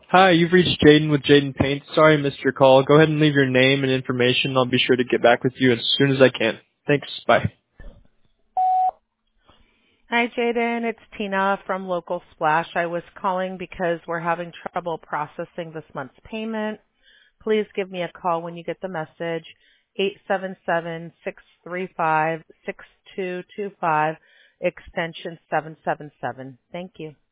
Hi, you've reached Jaden with Jaden Paint. Sorry I missed your call. Go ahead and leave your name and information. I'll be sure to get back with you as soon as I can. Thanks. Bye. Hi, Jaden. It's Tina from Local Splash. I was calling because we're having trouble processing this month's payment. Please give me a call when you get the message, 877-635-6225, extension 777. Thank you.